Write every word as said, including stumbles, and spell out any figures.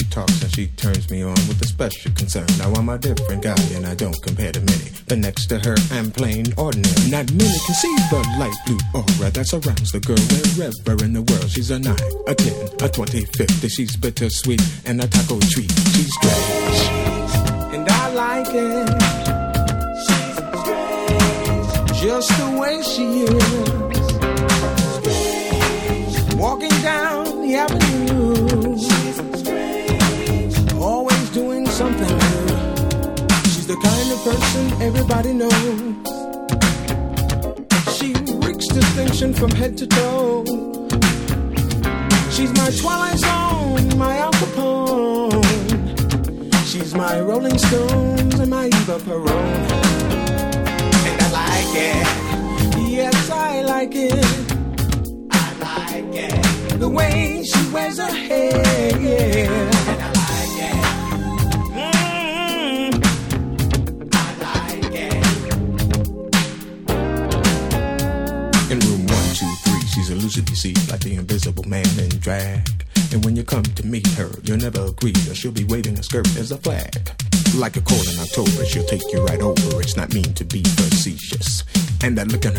she talks and she turns me on with a special concern. Now I'm a different guy and I don't compare to many. But next to her I'm plain ordinary. Not many can see the light blue aura that surrounds the girl wherever in the world. She's a nine, a ten, a twenty, fifty. She's bittersweet and a taco treat. She's strange and I like it. She's strange, just the way she is. Walking down the avenue, she's strange, always doing something new. She's the kind of person everybody knows. She reeks distinction from head to toe. She's my Twilight Zone, my Al Capone. She's my Rolling Stones and my Eva Peron. And I like it, yes I like it. The way she wears her hair, yeah. And I like it. Mm, I like it. In room one, two, three, she's elusive, you see, like the invisible man in drag. And when you come to meet her, you'll never agree, or she'll be waving her skirt as a flag. Like a cold in October, she'll take you right over. It's not mean to be facetious. And that look in her